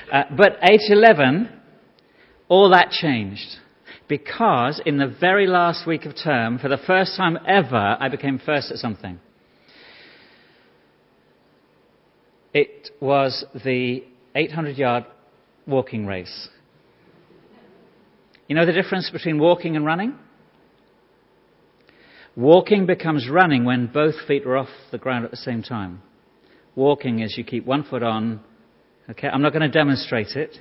But age 11, all that changed. Because in the very last week of term, for the first time ever, I became first at something. It was the 800-yard walking race. You know the difference between walking and running? Walking becomes running when both feet are off the ground at the same time. Walking is you keep one foot on. Okay, I'm not going to demonstrate it.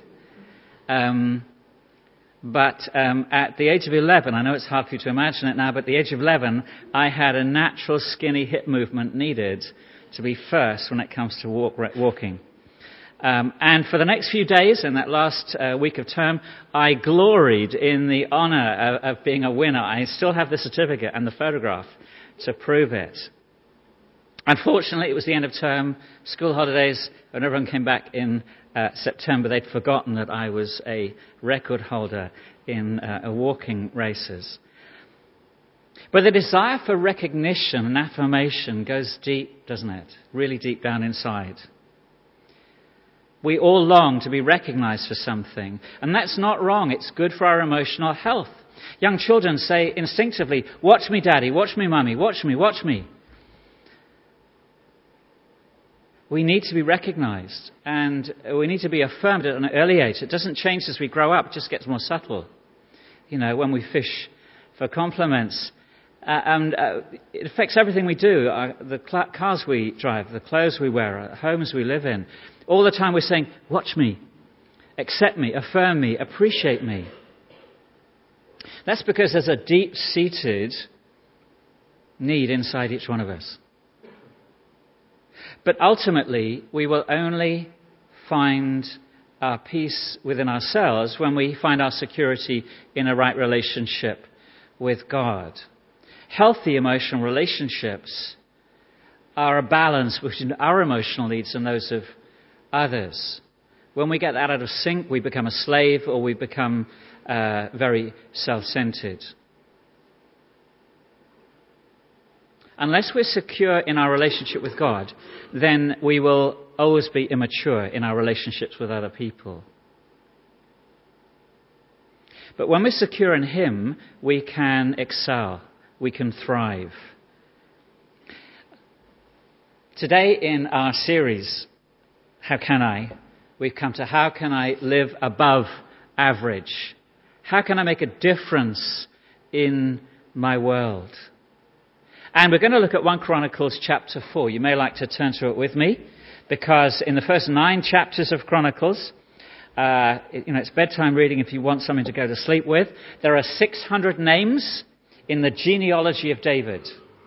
But at the age of 11, I know it's hard for you to imagine it now, but at the age of 11, I had a natural skinny hip movement needed to be first when it comes to walking. And for the next few days, in that last week of term, I gloried in the honour of being a winner. I still have the certificate and the photograph to prove it. Unfortunately, it was the end of term, school holidays, and everyone came back in September. They'd forgotten that I was a record holder in walking races. But the desire for recognition and affirmation goes deep, doesn't it? Really deep down inside. We all long to be recognized for something, and that's not wrong. It's good for our emotional health. Young children say instinctively, "Watch me, Daddy, watch me, Mummy, watch me, watch me." We need to be recognized, and we need to be affirmed at an early age. It doesn't change as we grow up, it just gets more subtle. You know, when we fish for compliments, it affects everything we do, the cars we drive, the clothes we wear, the homes we live in. All the time we're saying, watch me, accept me, affirm me, appreciate me. That's because there's a deep-seated need inside each one of us. But ultimately, we will only find our peace within ourselves when we find our security in a right relationship with God. Healthy emotional relationships are a balance between our emotional needs and those of others. When we get that out of sync, we become a slave or we become very self-centered. Unless we're secure in our relationship with God, then we will always be immature in our relationships with other people. But when we're secure in Him, we can excel, we can thrive. Today in our series, How Can I? We've come to how can I live above average? How can I make a difference in my world? And we're going to look at 1 Chronicles chapter 4. You may like to turn to it with me, because in the first 9 chapters of Chronicles, it's bedtime reading if you want something to go to sleep with. There are 600 names in the genealogy of David.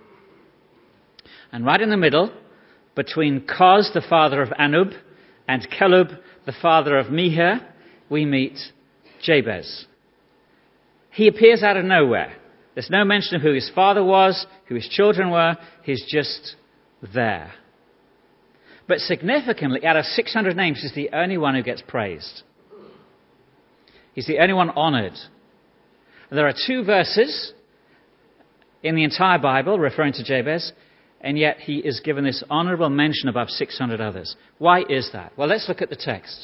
And right in the middle, between Koz, the father of Anub, and Caleb, the father of Mehir, we meet Jabez. He appears out of nowhere. There's no mention of who his father was, who his children were. He's just there. But significantly, out of 600 names, he's the only one who gets praised. He's the only one honored. There are 2 verses in the entire Bible referring to Jabez, and yet he is given this honorable mention above 600 others. Why is that? Well, let's look at the text.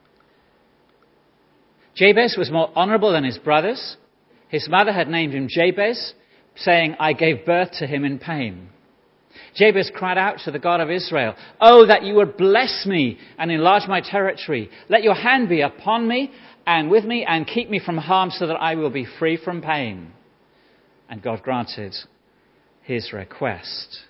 Jabez was more honorable than his brothers. His mother had named him Jabez, saying, "I gave birth to him in pain." Jabez cried out to the God of Israel, "Oh, that you would bless me and enlarge my territory. Let your hand be upon me and with me and keep me from harm so that I will be free from pain." And God granted his request.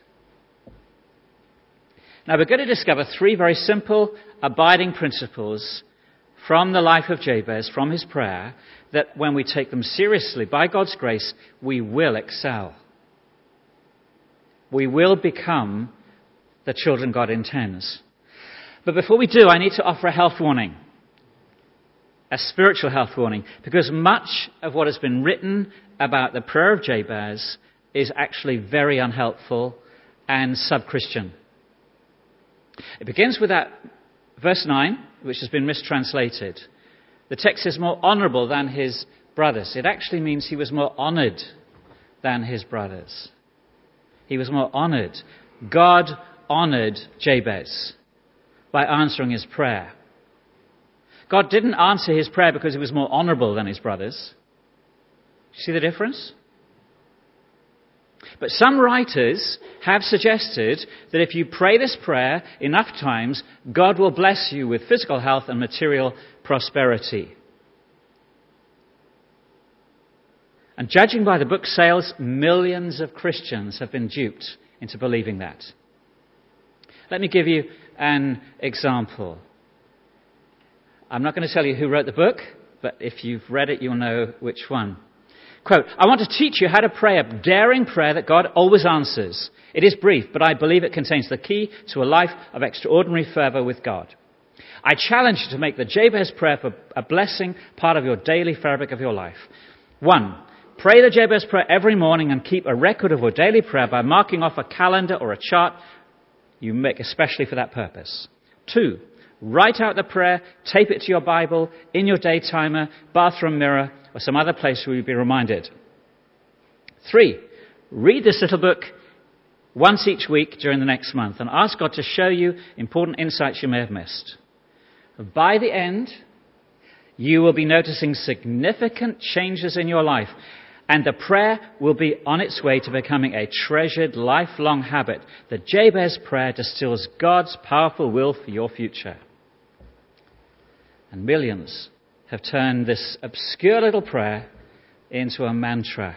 Now we're going to discover 3 very simple, abiding principles from the life of Jabez, from his prayer, that when we take them seriously, by God's grace, we will excel. We will become the children God intends. But before we do, I need to offer a health warning. A spiritual health warning. Because much of what has been written about the prayer of Jabez is actually very unhelpful and sub-Christian. It begins with that verse 9, which has been mistranslated. The text is more honourable than his brothers. It actually means he was more honoured than his brothers. He was more honoured. God honoured Jabez by answering his prayer. God didn't answer his prayer because he was more honorable than his brothers. See the difference? But some writers have suggested that if you pray this prayer enough times, God will bless you with physical health and material prosperity. And judging by the book sales, millions of Christians have been duped into believing that. Let me give you an example. I'm not going to tell you who wrote the book, but if you've read it, you'll know which one. Quote, "I want to teach you how to pray a daring prayer that God always answers. It is brief, but I believe it contains the key to a life of extraordinary fervor with God. I challenge you to make the Jabez prayer for a blessing part of your daily fabric of your life. 1. Pray the Jabez prayer every morning and keep a record of your daily prayer by marking off a calendar or a chart you make especially for that purpose. 2. Write out the prayer, tape it to your Bible, in your day timer, bathroom mirror, or some other place where you'll be reminded. 3. Read this little book once each week during the next month and ask God to show you important insights you may have missed. By the end, you will be noticing significant changes in your life, and the prayer will be on its way to becoming a treasured, lifelong habit. The Jabez prayer distills God's powerful will for your future." And millions have turned this obscure little prayer into a mantra.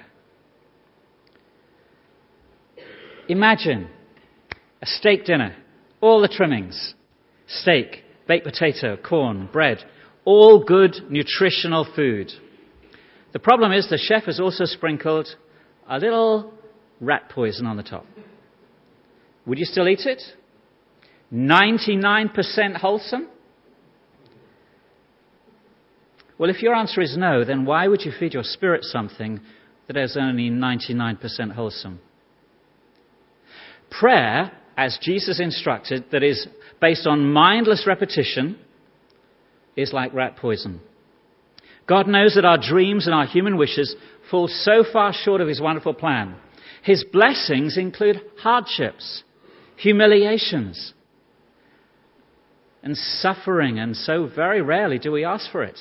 Imagine a steak dinner, all the trimmings, steak, baked potato, corn, bread, all good nutritional food. The problem is the chef has also sprinkled a little rat poison on the top. Would you still eat it? 99% wholesome? Well, if your answer is no, then why would you feed your spirit something that is only 99% wholesome? Prayer, as Jesus instructed, that is based on mindless repetition, is like rat poison. God knows that our dreams and our human wishes fall so far short of his wonderful plan. His blessings include hardships, humiliations, and suffering, and so very rarely do we ask for it.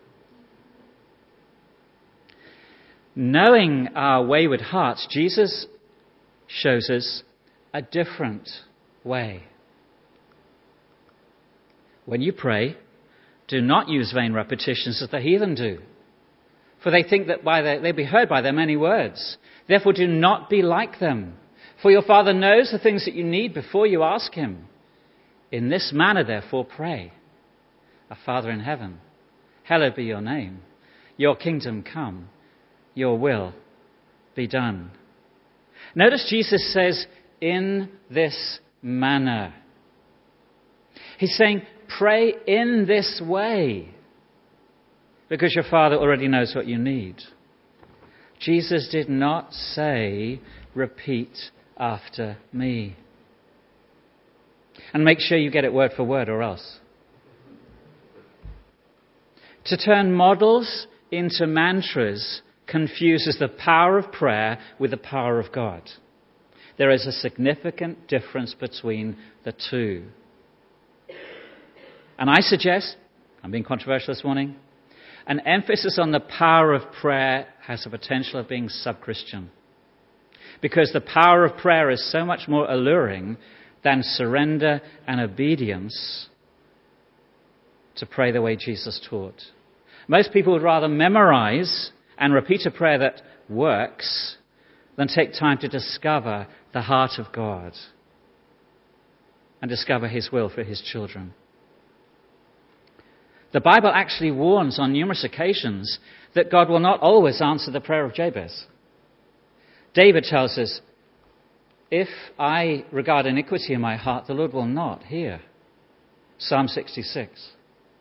Knowing our wayward hearts, Jesus shows us a different way. When you pray, do not use vain repetitions as the heathen do, for they think that they'll be heard by their many words. Therefore do not be like them, for your Father knows the things that you need before you ask him. In this manner, therefore, pray. Our Father in heaven, hallowed be your name. Your kingdom come. Your will be done. Notice Jesus says, in this manner. He's saying, pray in this way, because your Father already knows what you need. Jesus did not say, repeat after me. And make sure you get it word for word or else. To turn models into mantras confuses the power of prayer with the power of God. There is a significant difference between the two. And I suggest, I'm being controversial this morning, an emphasis on the power of prayer has the potential of being sub-Christian. Because the power of prayer is so much more alluring than surrender and obedience to pray the way Jesus taught. Most people would rather memorize and repeat a prayer that works than take time to discover the heart of God and discover his will for his children. The Bible actually warns on numerous occasions that God will not always answer the prayer of Jabez. David tells us, if I regard iniquity in my heart, the Lord will not hear. Psalm 66.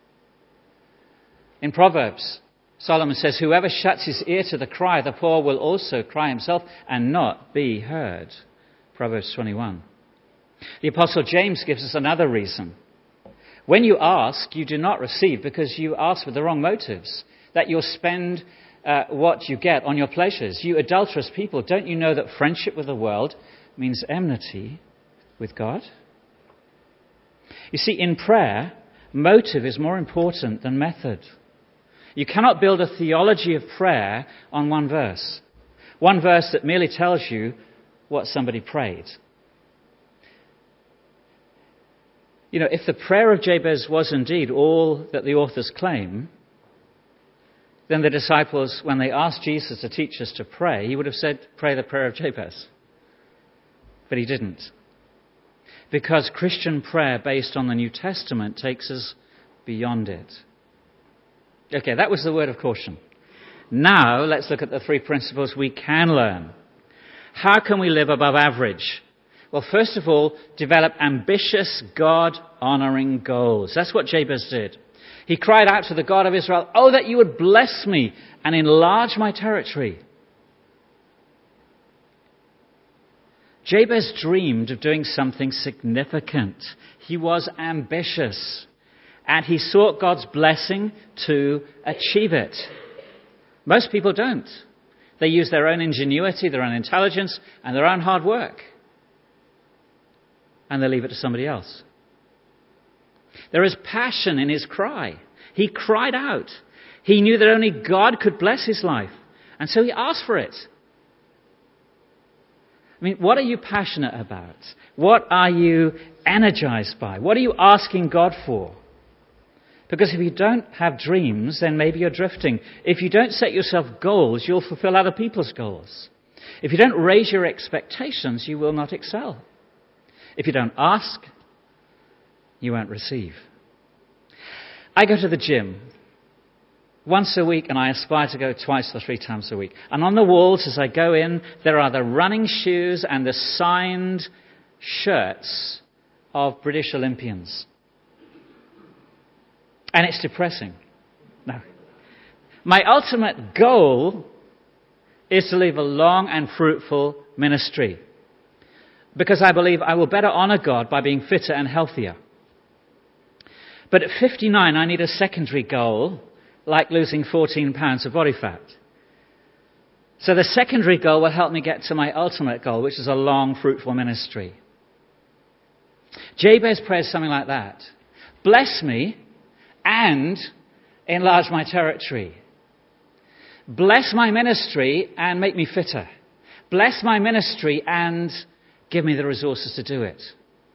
In Proverbs, Solomon says, whoever shuts his ear to the cry of the poor will also cry himself and not be heard. Proverbs 21. The Apostle James gives us another reason. When you ask, you do not receive because you ask with the wrong motives, that you'll spend what you get on your pleasures. You adulterous people, don't you know that friendship with the world means enmity with God? You see, in prayer, Motive is more important than method. You cannot build a theology of prayer on one verse that merely tells you what somebody prayed. You know, if the prayer of Jabez was indeed all that the authors claim, then the disciples, when they asked Jesus to teach us to pray, he would have said, pray the prayer of Jabez. But he didn't. Because Christian prayer based on the New Testament takes us beyond it. Okay, that was the word of caution. Now, let's look at the 3 principles we can learn. How can we live above average? Well, first of all, develop ambitious, God-honoring goals. That's what Jabez did. He cried out to the God of Israel, "Oh, that you would bless me and enlarge my territory." Jabez dreamed of doing something significant. He was ambitious, and he sought God's blessing to achieve it. Most people don't. They use their own ingenuity, their own intelligence, and their own hard work. And they leave it to somebody else. There is passion in his cry. He cried out. He knew that only God could bless his life. And so he asked for it. I mean, what are you passionate about? What are you energized by? What are you asking God for? Because if you don't have dreams, then maybe you're drifting. If you don't set yourself goals, you'll fulfill other people's goals. If you don't raise your expectations, you will not excel. If you don't ask, you won't receive. I go to the gym once a week, and I aspire to go twice or 3 times a week. And on the walls, as I go in, there are the running shoes and the signed shirts of British Olympians. And it's depressing. No. My ultimate goal is to live a long and fruitful ministry, because I believe I will better honor God by being fitter and healthier. But at 59, I need a secondary goal, like losing 14 pounds of body fat. So the secondary goal will help me get to my ultimate goal, which is a long, fruitful ministry. Jabez prays something like that. Bless me and enlarge my territory. Bless my ministry and make me fitter. Bless my ministry and give me the resources to do it.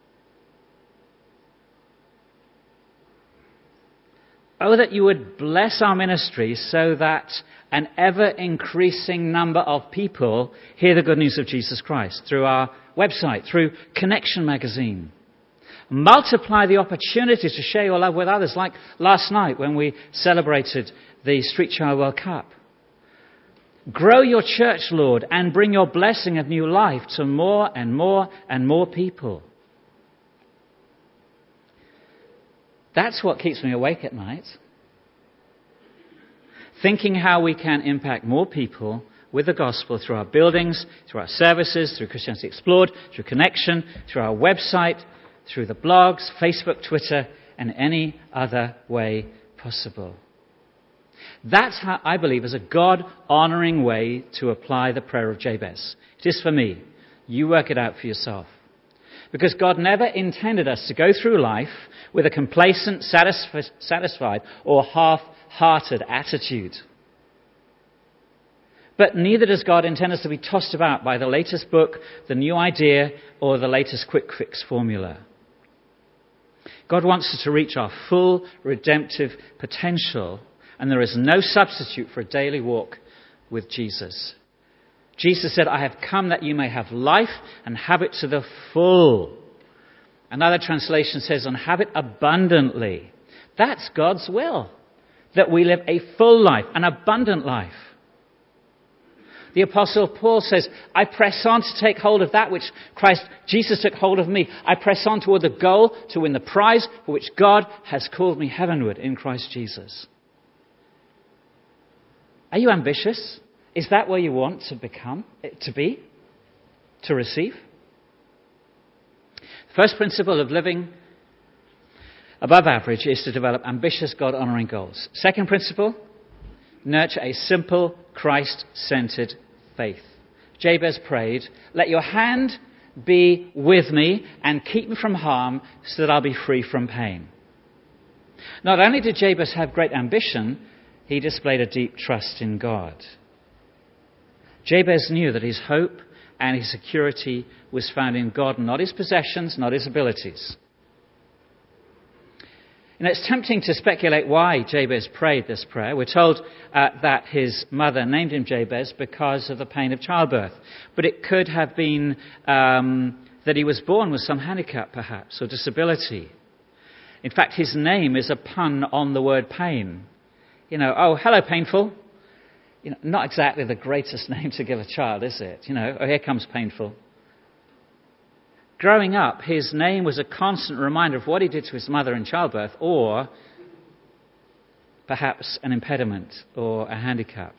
Oh, that you would bless our ministry so that an ever-increasing number of people hear the good news of Jesus Christ through our website, through Connection magazine. Multiply the opportunities to share your love with others, like last night when we celebrated the Street Child World Cup. Grow your church, Lord, and bring your blessing of new life to more and more and more people. That's what keeps me awake at night. Thinking how we can impact more people with the gospel through our buildings, through our services, through Christianity Explored, through Connection, through our website, through the blogs, Facebook, Twitter, and any other way possible. That's how I believe is a God-honoring way to apply the prayer of Jabez. It is for me. You work it out for yourself. Because God never intended us to go through life with a complacent, satisfied, or half-hearted attitude. But neither does God intend us to be tossed about by the latest book, the new idea, or the latest quick fix formula. God wants us to reach our full redemptive potential, and there is no substitute for a daily walk with Jesus. Jesus said, "I have come that you may have life and have it to the full." Another translation says, "and have it abundantly." That's God's will, that we live a full life, an abundant life. The Apostle Paul says, "I press on to take hold of that which Christ Jesus took hold of me. I press on toward the goal to win the prize for which God has called me heavenward in Christ Jesus." Are you ambitious? Is that where you want to be, to receive? The first principle of living above average is to develop ambitious, God-honoring goals. Second principle, nurture a simple, Christ-centered faith. Jabez prayed, "Let your hand be with me and keep me from harm so that I'll be free from pain." Not only did Jabez have great ambition, he displayed a deep trust in God. Jabez knew that his hope and his security was found in God, not his possessions, not his abilities. And it's tempting to speculate why Jabez prayed this prayer. We're told that his mother named him Jabez because of the pain of childbirth. But it could have been that he was born with some handicap, perhaps, or disability. In fact, his name is a pun on the word pain. Oh, hello, painful. Not exactly the greatest name to give a child, is it? Oh, here comes painful. Growing up, his name was a constant reminder of what he did to his mother in childbirth, or perhaps an impediment or a handicap.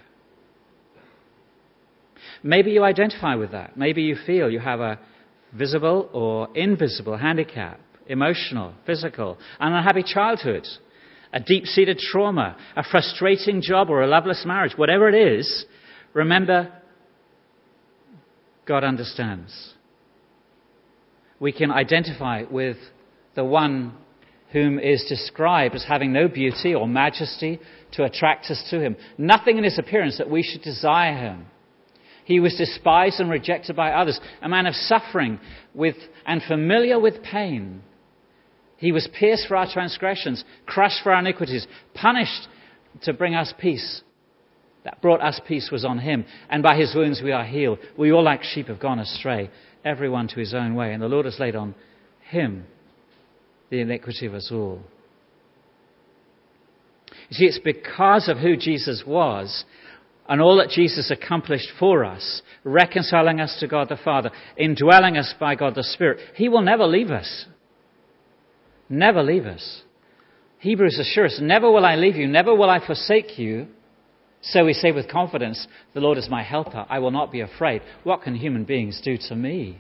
Maybe you identify with that. Maybe you feel you have a visible or invisible handicap, emotional, physical, an unhappy childhood, a deep-seated trauma, a frustrating job, or a loveless marriage. Whatever it is, remember, God understands. We can identify with the one whom is described as having no beauty or majesty to attract us to him. Nothing in his appearance that we should desire him. He was despised and rejected by others, a man of suffering and familiar with pain. He was pierced for our transgressions, crushed for our iniquities, punished to bring us peace. That brought us peace was on him, and by his wounds we are healed. We all like sheep have gone astray, everyone to his own way, and the Lord has laid on him the iniquity of us all. You see, it's because of who Jesus was and all that Jesus accomplished for us, reconciling us to God the Father, indwelling us by God the Spirit. He will never leave us. Never leave us. Hebrews assure us, never will I leave you, never will I forsake you. So we say with confidence, the Lord is my helper. I will not be afraid. What can human beings do to me?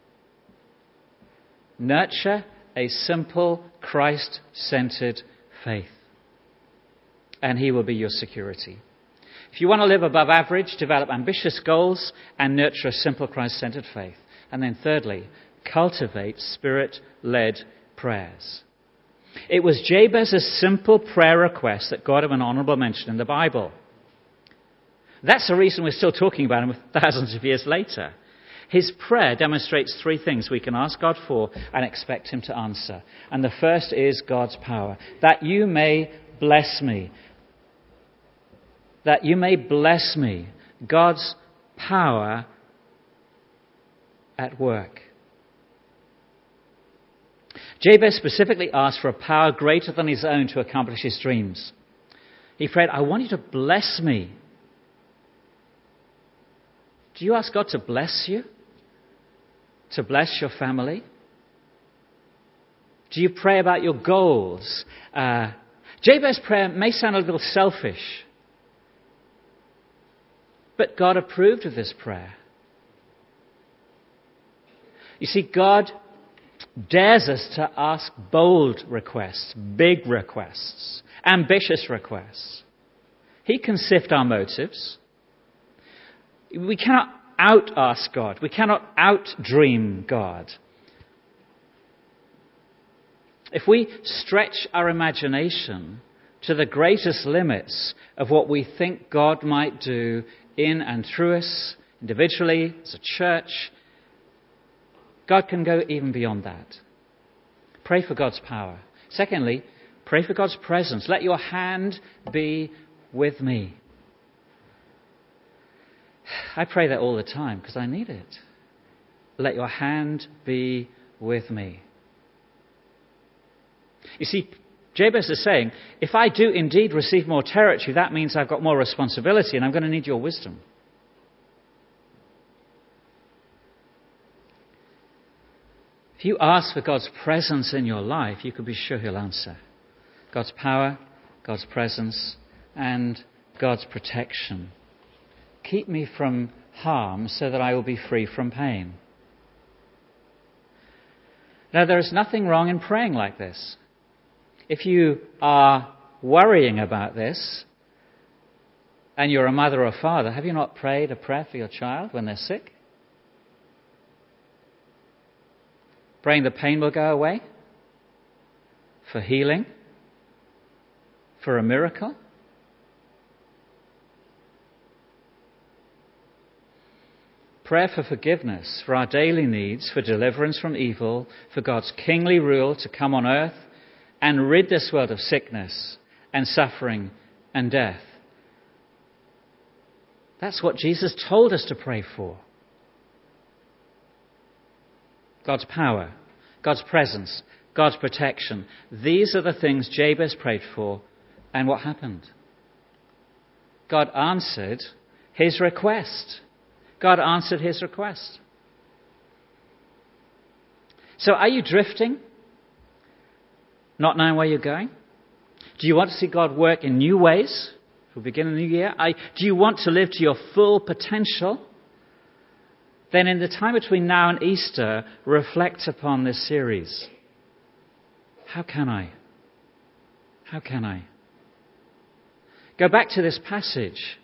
Nurture a simple, Christ-centered faith, and he will be your security. If you want to live above average, develop ambitious goals and nurture a simple, Christ-centered faith. And then thirdly, cultivate Spirit-led prayers. It was Jabez's simple prayer request that got him an honorable mention in the Bible. That's the reason we're still talking about him thousands of years later. His prayer demonstrates three things we can ask God for and expect him to answer. And the first is God's power. That you may bless me. That you may bless me. God's power at work. Jabez specifically asked for a power greater than his own to accomplish his dreams. He prayed, I want you to bless me. Do you ask God to bless you? To bless your family? Do you pray about your goals? Jabez's prayer may sound a little selfish, but God approved of this prayer. You see, God dares us to ask bold requests, big requests, ambitious requests. He can sift our motives. We cannot out-ask God. We cannot out-dream God. If we stretch our imagination to the greatest limits of what we think God might do in and through us, individually, as a church, God can go even beyond that. Pray for God's power. Secondly, pray for God's presence. Let your hand be with me. I pray that all the time because I need it. Let your hand be with me. You see, Jabez is saying, if I do indeed receive more territory, that means I've got more responsibility and I'm going to need your wisdom. If you ask for God's presence in your life, you can be sure he'll answer. God's power, God's presence, and God's protection. Keep me from harm so that I will be free from pain. Now, there is nothing wrong in praying like this. If you are worrying about this, and you're a mother or father, have you not prayed a prayer for your child when they're sick? Praying the pain will go away? For healing? for a miracle? Prayer for forgiveness, for our daily needs, for deliverance from evil, for God's kingly rule to come on earth and rid this world of sickness and suffering and death. That's what Jesus told us to pray for. God's power, God's presence, God's protection. These are the things Jabez prayed for. And what happened? God answered his request. God answered his request. So are you drifting? Not knowing where you're going? Do you want to see God work in new ways? We'll begin a new year. Do you want to live to your full potential? Then in the time between now and Easter, reflect upon this series. How can I? How can I? Go back to this passage.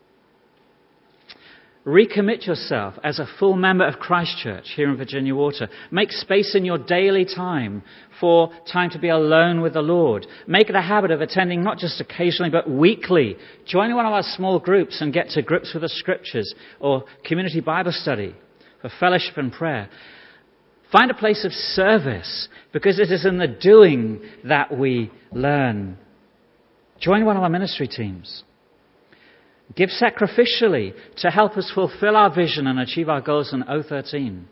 Recommit yourself as a full member of Christ Church here in Virginia Water. Make space in your daily time for time to be alone with the Lord. Make it a habit of attending not just occasionally but weekly. Join one of our small groups and get to grips with the Scriptures or community Bible study for fellowship and prayer. Find a place of service because it is in the doing that we learn. Join one of our ministry teams. Give sacrificially to help us fulfill our vision and achieve our goals in O13.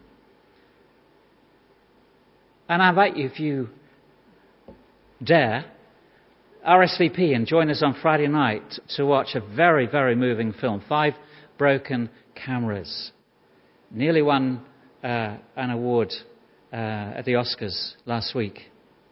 And I invite you, if you dare, RSVP and join us on Friday night to watch a very, very moving film. 5 Broken Cameras. Nearly won an award at the Oscars last week.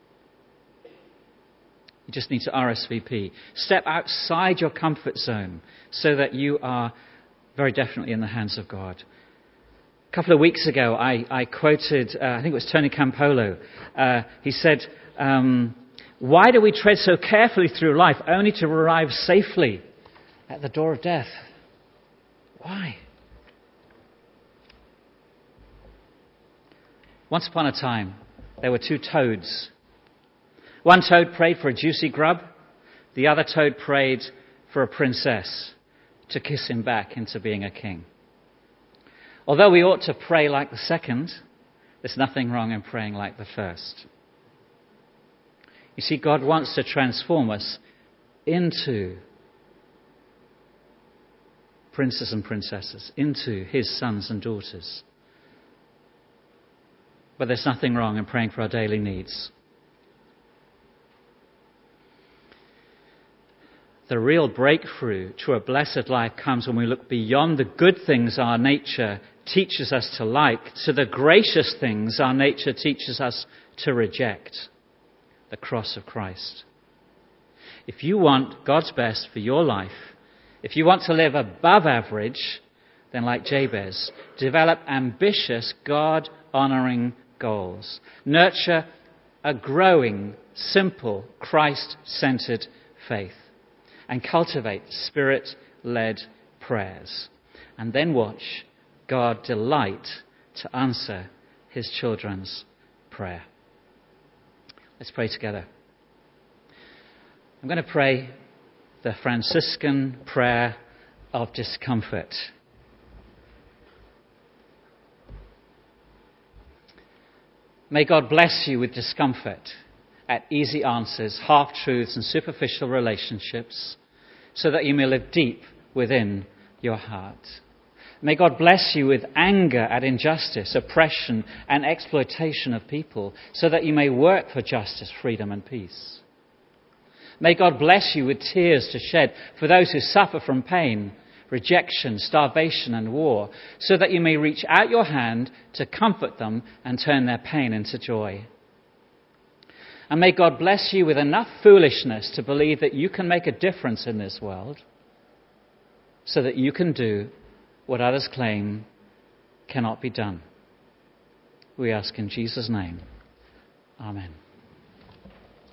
You just need to RSVP. Step outside your comfort zone so that you are very definitely in the hands of God. A couple of weeks ago, I quoted, I think it was Tony Campolo. He said, why do we tread so carefully through life only to arrive safely at the door of death? Why? Once upon a time, there were 2 toads. One toad prayed for a juicy grub. The other toad prayed for a princess to kiss him back into being a king. Although we ought to pray like the second, there's nothing wrong in praying like the first. You see, God wants to transform us into princes and princesses, into his sons and daughters. But there's nothing wrong in praying for our daily needs. The real breakthrough to a blessed life comes when we look beyond the good things our nature teaches us to like to the gracious things our nature teaches us to reject. The cross of Christ. If you want God's best for your life, if you want to live above average, then like Jabez, develop ambitious, God-honoring goals. Nurture a growing, simple, Christ-centered faith. And cultivate Spirit-led prayers. And then watch God delight to answer his children's prayer. Let's pray together. I'm going to pray the Franciscan prayer of discomfort. May God bless you with discomfort at easy answers, half-truths and superficial relationships so that you may live deep within your heart. May God bless you with anger at injustice, oppression and exploitation of people so that you may work for justice, freedom and peace. May God bless you with tears to shed for those who suffer from pain, rejection, starvation and war so that you may reach out your hand to comfort them and turn their pain into joy. And may God bless you with enough foolishness to believe that you can make a difference in this world so that you can do what others claim cannot be done. We ask in Jesus' name. Amen.